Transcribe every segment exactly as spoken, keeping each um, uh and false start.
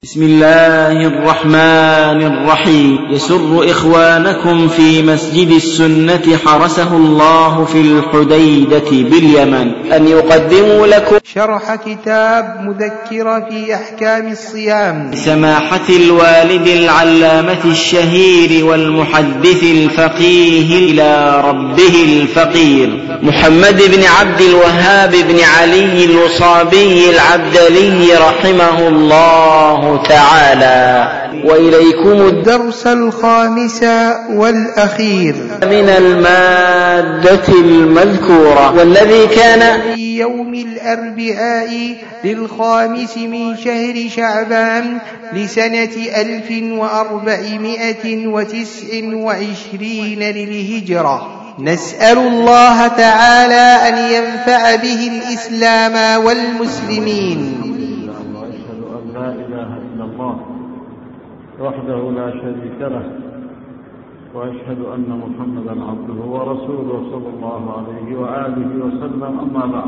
بسم الله الرحمن الرحيم. يسر إخوانكم في مسجد السنة حرسه الله في الحديدة باليمن أن يقدموا لكم شرح كتاب مذكرة في أحكام الصيام سماحة الوالد العلامة الشهير والمحدث الفقيه إلى ربه الفقير محمد بن عبد الوهاب بن علي الوصابي العبدلي رحمه الله تعالى. وإليكم الدرس الخامس والأخير من المادة المذكورة، والذي كان في يوم الأربعاء للخامس من شهر شعبان لسنة ألف وأربعمائة وتسع وعشرين للهجرة. نسأل الله تعالى أن ينفع به الإسلام والمسلمين. لا إله إلا الله وحده لا شريك له، وأشهد أن محمدا عبده ورسوله صلى الله عليه وآله وسلم. أما بعد،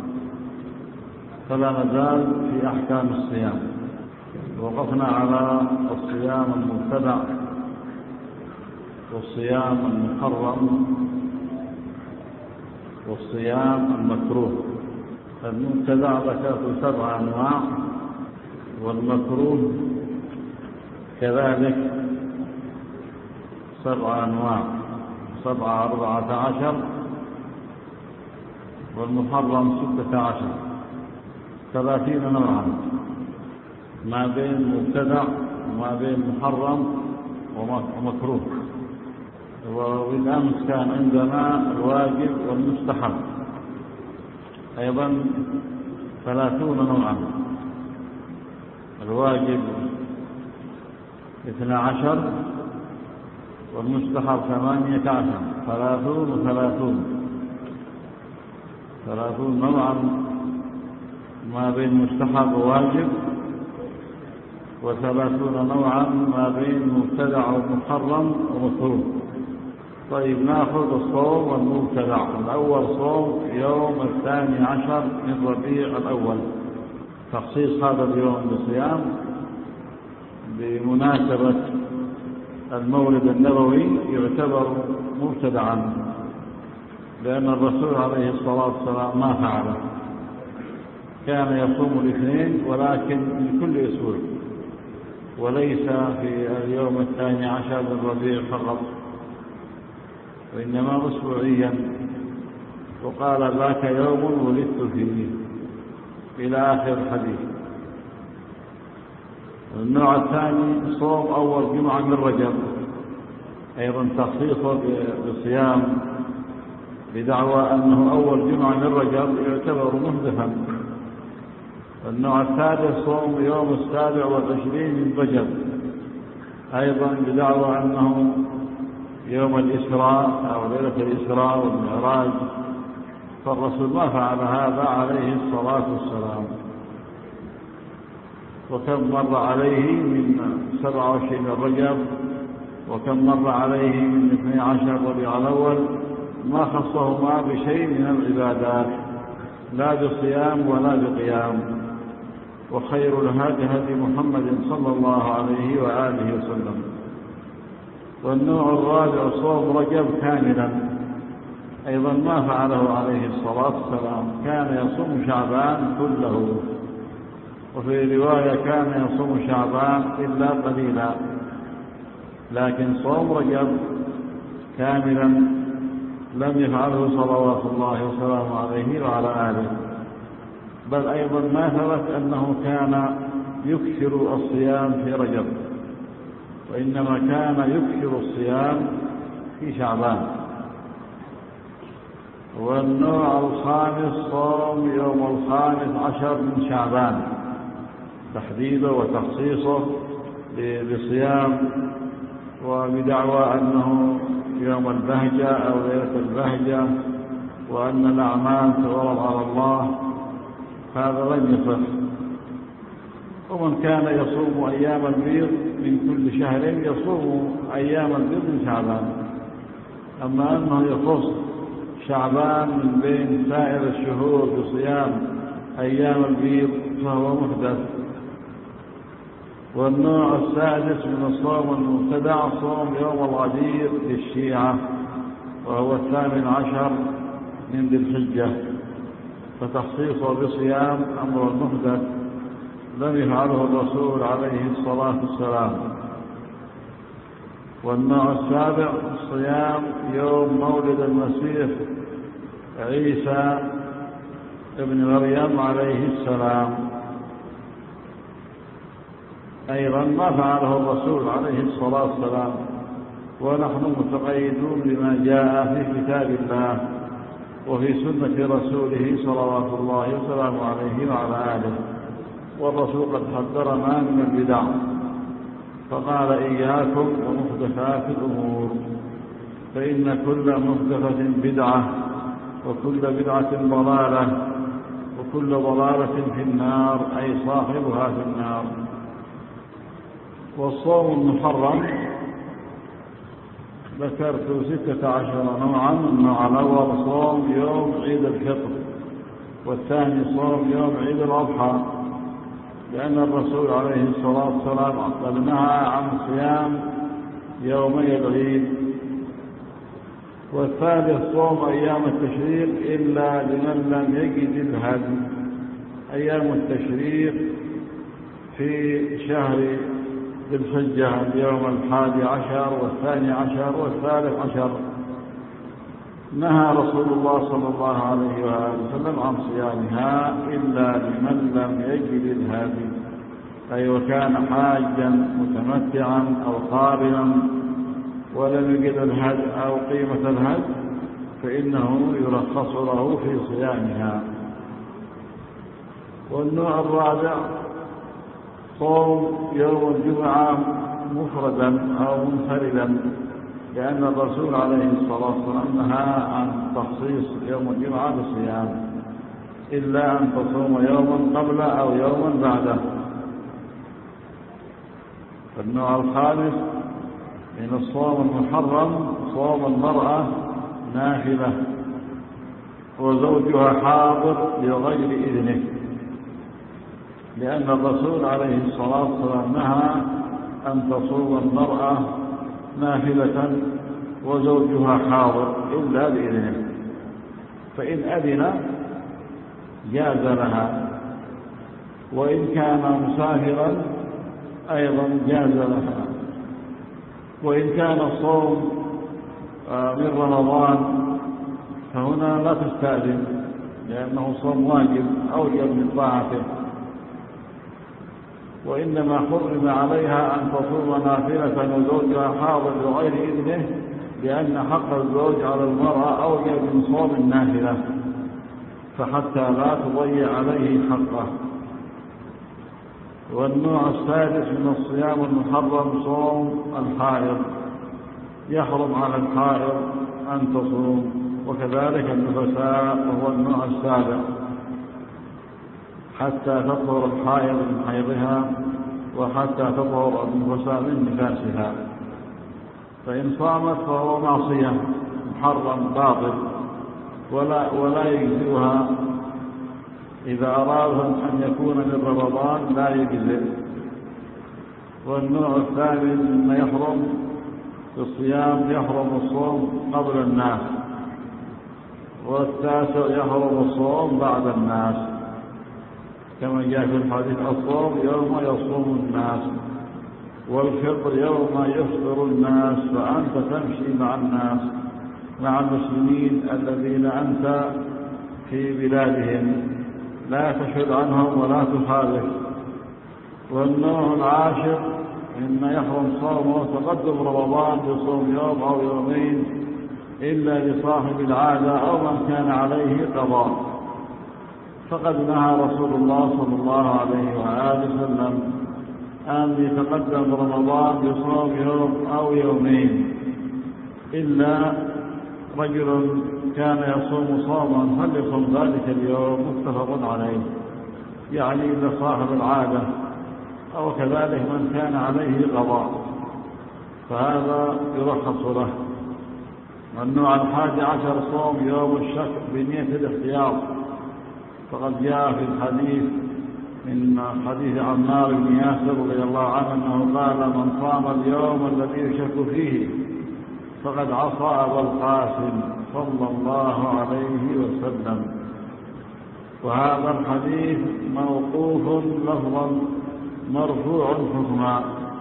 فلا نزال في أحكام الصيام. وقفنا على الصيام المبتدع والصيام المحرم والصيام المكروه. المبتدع ذكرت سبع أنواع، والمكروه كذلك سبع أنواع، سبعة أربعة عشر، والمحرم ستة عشر، ثلاثين نوعا ما بين مبتدع وما بين محرم ومكروه. وبالأمس كان عندنا الواجب والمستحب أيضا ثلاثون نوعا. الواجب اثنى عشر والمستحب ثمانية عشر، ثلاثون وثلاثون، ثلاثون نوعا ما بين مستحب وواجب، وثلاثون نوعا ما بين مبتدع ومحرم ومكروه. طيب، ناخذ الصوم والمبتدع. الأول صوم يوم الثاني عشر من ربيع الأول. تخصيص هذا اليوم بصيام بمناسبة المولد النبوي يعتبر مبتدعا، لأن الرسول عليه الصلاة والسلام ما فعله. كان يصوم الاثنين ولكن من كل أسبوع، وليس في اليوم الثاني عشر من ربيع فقط، وإنما أسبوعيا. وقال ذاك يوم ولدت فيه إلى آخر الحديث. النوع الثاني صوم أول جمعة من رجب، أيضا تخصيصه بصيام بدعوى أنه أول جمعة من رجب يعتبر محدثا. النوع الثالث صوم يوم السابع والعشرين من رجب، أيضا بدعوى أنه يوم الإسراء أو ليلة الإسراء والمعراج، فالرسول ما فعل هذا عليه الصلاة والسلام. وكم مر عليه من سبعة وعشرين رجب، وكم مر عليه من اثني عشر ربيع الأول، ما خصهما بشيء من العبادات، لا بصيام ولا بقيام. وخير الهدي هدي محمد صلى الله عليه وآله وسلم. والنوع الرابع صوم رجب كاملا، أيضا ما فعله عليه الصلاة والسلام. كان يصوم شعبان كله، وفي رواية كان يصوم شعبان إلا قليلا، لكن صوم رجب كاملا لم يفعله صلوات الله وسلامه عليه وعلى آله. بل أيضا ما ثبت أنه كان يكثر الصيام في رجب، وإنما كان يكثر الصيام في شعبان. والنوع الخامس صوم يوم الخامس عشر من شعبان، تحديده وتخصيصه بصيام، وبدعوى أنه يوم البهجة أو ليلة البهجة، وأن الأعمال تورد على الله. هذا لم يصح. ومن كان يصوم أيام البيض من كل شهر يصوم أيام البيض من شعبان. أما أنه يخص شعبان من بين سائر الشهور بصيام أيام البيض فهو محدث. والنوع السادس من الصوم المبتدع صوم يوم الغدير للشيعة، وهو الثامن عشر من ذي الحجة، فتخصيصه بصيام أمر محدث لم يفعله الرسول عليه الصلاة والسلام. والنوع السابع صيام يوم مولد المسيح عيسى ابن مريم عليه السلام، أيضا ما فعله الرسول عليه الصلاة والسلام، ونحن متقيدون بما جاء في كتاب الله وفي سنة رسوله صلوات الله وسلامه عليه وعلى آله. والرسول قد حذرنا من البدع فقال: إياكم ومحدثات الأمور، فإن كل محدثة بدعة، وكل بدعة ضلالة، وكل ضلالة في النار، أي صاحبها في النار. والصوم المحرم ذكرت ستة عشر نوعا. النوع الأول صوم يوم عيد الفطر، والثاني صوم يوم عيد الأضحى، لأن الرسول عليه الصلاة والسلام قد نهى عن صيام يومي العيد. والثالث صوم أيام التشريق إلا لمن لم يجد الهدي. أيام التشريق في شهر ذي الحجة اليوم الحادي عشر والثاني عشر والثالث عشر نهى رسول الله صلى الله عليه وآله وسلم عن صيامها إلا لمن لم يجد الهدي، أي وكان حاجا متمتعا أو قارنا ولم يجد الهدي أو قيمة الهدي فإنه يرخص له في صيامها. والنوع الرابع صوم يوم الجمعة مفردا أو منفردا، لأن الرسول عليه الصلاة والسلام نهى عن تخصيص يوم الجمعة بالصيام إلا أن تصوم يوما قبله أو يوما بعده. النوع الخامس من الصوم المحرم صوم المرأة نافلة وزوجها حاضر بغير إذنه، لأن الرسول عليه الصلاة والسلام نهى أن تصوم المرأة نافلة وزوجها حاضر إلا بإذنه، فإن أذن جاز لها، وإن كان مسافرا أيضا جاز لها. وإن كان الصوم من رمضان فهنا لا تستأذن، لأنه صوم واجب أوجب من طاعته، وإنما حرم عليها أن تصوم نافلة وزوجها حاضر بغير إذنه، لأن حق الزوج على المرأة أوجب من صوم النافلة، فحتى لا تضيع عليه حقه. والنوع السادس من الصيام المحرم صوم الحائض، يحرم على الحائض أن تصوم، وكذلك النفساء وهو النوع السابع، حتى تطهر الحائض من حيضها وحتى تطهر النفساء من نفاسها، فإن صامت فهو معصية محرم باطل ولا, ولا يجزئها. إذا أرادوا أن يكون من رمضان لا يجزئ. والنوع الثاني مما يحرم في الصيام يحرم الصوم قبل الناس، والتاسع يحرم الصوم بعد الناس، كما جاء في الحديث: الصوم يوم يصوم الناس، والفطر يوم يفطر الناس، فأنت تمشي مع الناس مع المسلمين الذين أنت في بلادهم، لا تشد عنهم ولا تخالف. والنوع العاشر مما يحرم صومه تقدم رمضان بصوم يوم أو يومين إلا لصاحب العادة أو من كان عليه قضاء، فقد نهى رسول الله صلى الله عليه وآله وسلم أن يتقدم رمضان بصوم يوم أو يومين إلا رجل كان يصوم صوما فليصم ذلك اليوم، متفق عليه، يعني إلا صاحب العادة أو كذلك من كان عليه قضاء، فهذا يرخص له. والنوع الحادي عشر صوم يوم الشك بنية الاحتياط، فقد جاء في الحديث من حديث عمار بن ياسر رضي الله عنه أنه قال: من صام اليوم الذي يشك فيه فقد عصى أبا القاسم صلى الله عليه وسلم. وهذا الحديث موقوف لفظا مرفوع حكما،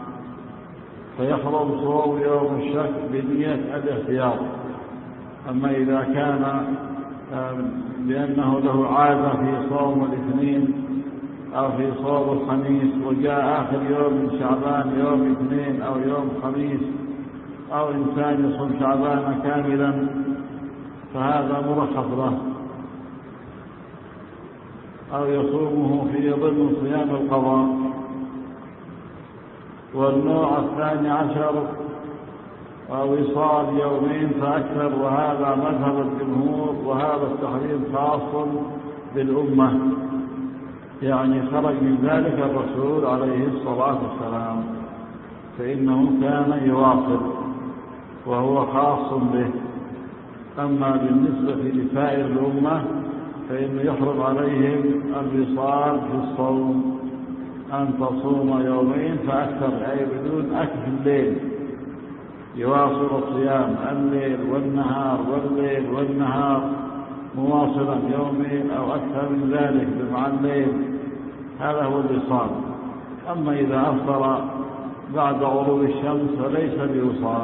فيحرم صوم يوم الشك بنية الاحتياط. أما إذا كان لأنه له عادة في صوم الاثنين أو في صوم الخميس، وجاء آخر يوم من شعبان يوم اثنين أو يوم خميس، أو إنسان يصوم شعبان كاملا، فهذا مرخص له، أو يصومه في ضمن صيام القضاء. والنوع الثاني عشر وصال يومين فأكثر، وهذا مذهب الجمهور، وهذا التحريم خاص بالأمة، يعني خرج من ذلك الرسول عليه الصلاة والسلام، فإنه كان يواصل وهو خاص به. أما بالنسبة لسائر الأمة فإنه يحرم عليهم الوصال في الصوم، أن تصوم يومين فأكثر، أي بدون أكل الليل، يواصل الصيام الليل والنهار والليل والنهار مواصلا يومين أو أكثر من ذلك مع الليل، هذا هو الوصال. أما إذا أفطر بعد غروب الشمس فليس بوصال.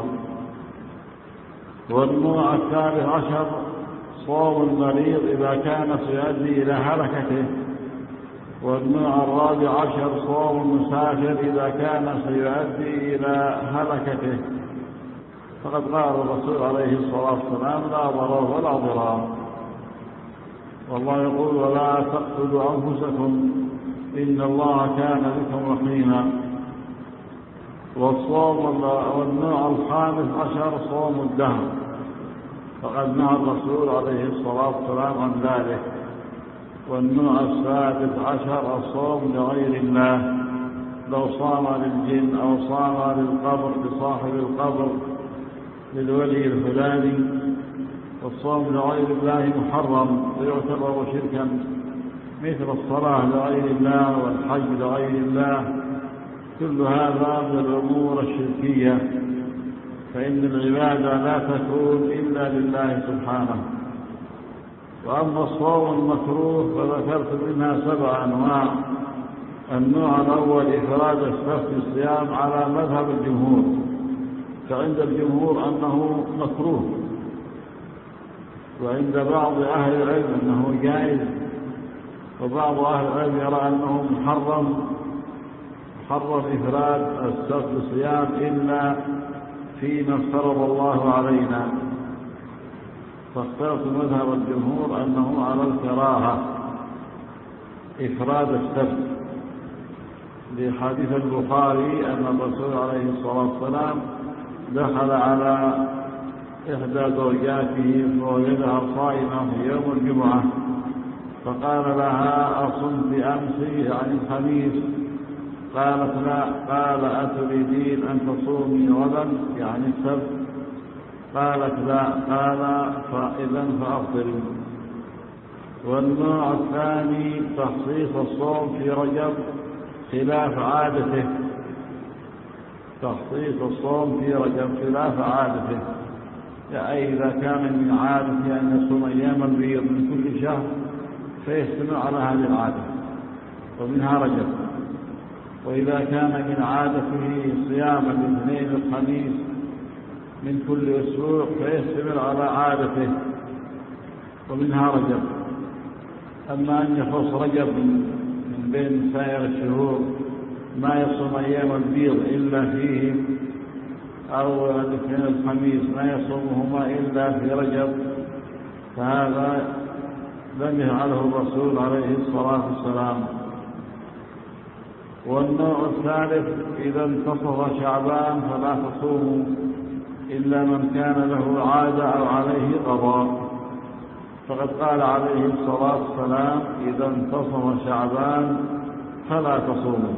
والنوع الثالث عشر صوم المريض إذا كان سيؤدي إلى هلكته. والنوع الرابع عشر صوم المسافر إذا كان سيؤدي إلى هلكته. فقد قال الرسول عليه الصلاة والسلام: لا ضرر ولا ضرار. والله يقول: ولا تقتلوا أنفسكم إن الله كان بكم رحيما. والصوم والنوع الخامس عشر صوم الدهر، فقد نهى الرسول عليه الصلاة والسلام عن ذلك. والنوع السادس عشر الصوم لغير الله، لو صام للجن أو صام للقبر لصاحب القبر للولي الفلاني. والصوم لغير الله محرم ويعتبر شركا، مثل الصلاة لغير الله والحج لغير الله، كل هذا من الأمور الشركية، فإن العبادة لا تكون إلا لله سبحانه. وأما الصوم المكروه فذكرت منها سبع أنواع. النوع الأول إفراد السبت الصيام على مذهب الجمهور، فعند الجمهور أنه مكروه، وعند بعض أهل العلم أنه جائز، وبعض أهل العلم يرى أنه محرم محرم إفراد السبت الصيام إلا فيما افترض الله علينا. فاخترت مذهب الجمهور أنه على الكراهة إفراد السبت، لحديث البخاري أن الرسول عليه الصلاة والسلام دخل على إحدى زوجاته فوجدها صائمة في يوم الجمعة، فقال لها: أصمت أمس يعني الخميس؟ قالت: لا. قال: أتريدين أن تصومي غدا يعني السبت؟ قالت: لا. قال: فإذا فأفطري. والنوع الثاني تخصيص الصوم في رجب خلاف عادته، تخصيص الصوم في رجب خلاف عادته، أي إذا كان من عادته أن يصوم أيام البيض من كل شهر فيستمع على هذه العادة ومنها رجب. وإذا كان من عادته صيام الاثنين الخميس من كل أسبوع فيستمر على عادته ومنها رجب. أما أن يخص رجب من بين سائر الشهور ما يصوم أيام البيض إلا فيه، أو الاثنين الخميس ما يصومهما إلا في رجب، فهذا لم يفعله الرسول عليه الصلاة والسلام. والنوع الثالث إذا انتصف شعبان فلا تصوموا إلا من كان له عادة أو عليه قضاء، فقد قال عليه الصلاة والسلام: إذا انتصف شعبان فلا تصوموا.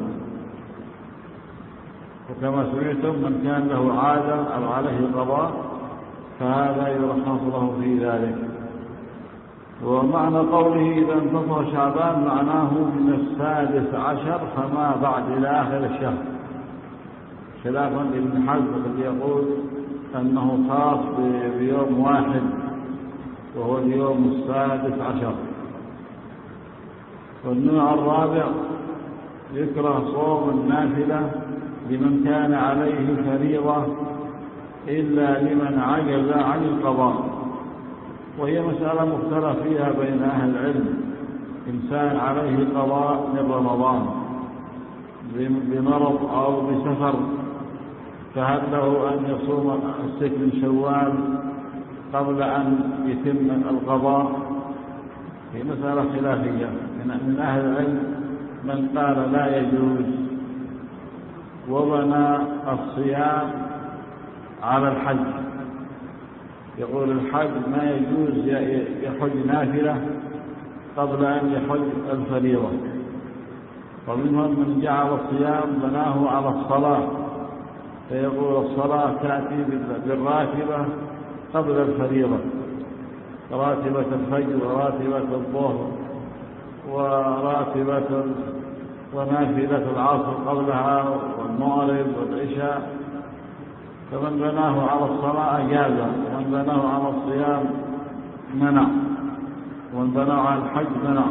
وكما سمعتم من كان له عادة أو عليه قضاء فهذا يرخص له في ذلك. ومعنى قوله إذا انتصف شعبان معناه من السادس عشر فما بعد إلى آخر الشهر، خلافا لابن حزم الذي يقول أنه خاص بيوم واحد وهو اليوم السادس عشر. والنوع الرابع يكره صوم النافلة لمن كان عليه فريضة إلا لمن عجز عن القضاء، وهي مسألة مختلف فيها بين أهل العلم. إنسان عليه قضاء من رمضان بمرض أو بسفر، فهل له أن يصوم الست من شوال قبل أن يتم القضاء؟ هي مسألة خلافية. من أهل العلم من قال لا يجوز وبنى الصيام على الحج، يقول الحج ما يجوز يحج نافلة قبل أن يحج الفريضة. ومنهم من جعل الصيام بناه على الصلاة، فيقول الصلاة تأتي بالراتبة قبل الفريضة، راتبة الفجر وراتبة الظهر وراتبة ونافلة العصر قبلها والمغرب والعشاء. فمن بناه على الصلاة أجاز، ومن بناه على الصيام منع، ومن بناه على الحج منع.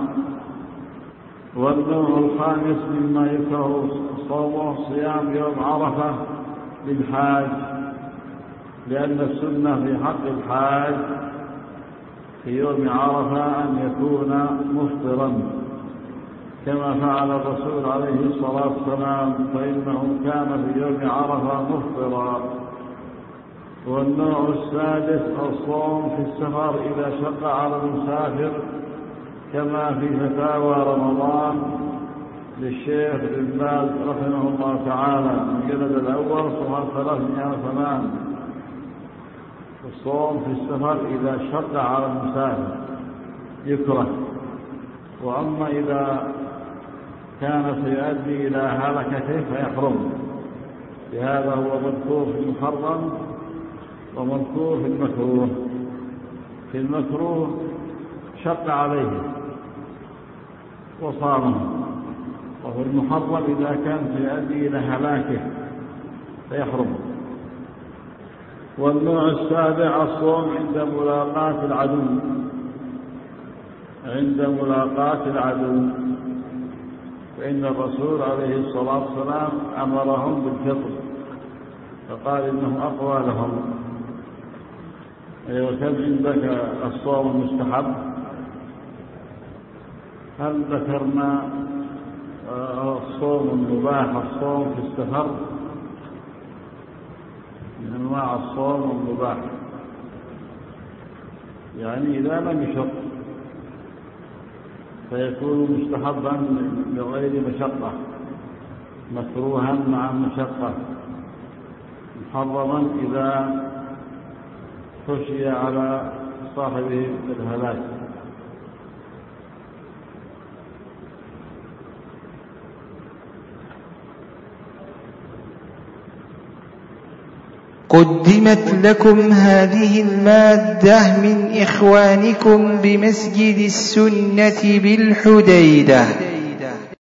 والنوع الخامس مما يكره صومه صيام يوم عرفة للحاج، لأن السنة في حق الحاج في يوم عرفة أن يكون مفطرا كما فعل الرسول عليه الصلاة والسلام، فإنه كان في يوم عرفة مفطرا. والنوع السادس الصوم في السفر إذا شق على المسافر، كما في فتاوى رمضان للشيخ ابن باز رحمه الله تعالى الجلد الأول صفحة ثلاثمائة وثمان. الصوم في السفر إذا شق على المسافر يكره، وأما إذا كان سيؤدي إلى هلكته فيحرم. لهذا هو مذكور في المحرم ومذكور في المكروه. في المكروه شق عليه وصامه، وفي المحرم إذا كان سيؤدي إلى هلاكه فيحرم. والنوع السابع الصوم عند ملاقاة العدو، عند ملاقاة العدو، فإن الرسول عليه الصلاة والسلام أمرهم بالفطر فقال إنه أقوى لهم. وكم عندك الصوم المستحب؟ هل ذكرنا الصوم المباح الصوم في السفر من أنواع الصوم المباح، يعني إذا لم يشق فيكون مستحبا بغير مشقة، مكروها مع المشقة، محرما إذا خشي على صاحبه الهلاك. قدمت لكم هذه المادة من إخوانكم بمسجد السنة بالحديدة.